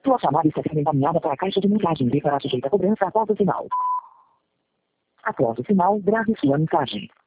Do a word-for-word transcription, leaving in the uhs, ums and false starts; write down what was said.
Sua chamada está sendo encaminhada para a caixa de mensagens e será sujeita a cobrança após o sinal. Após o sinal, grave sua mensagem.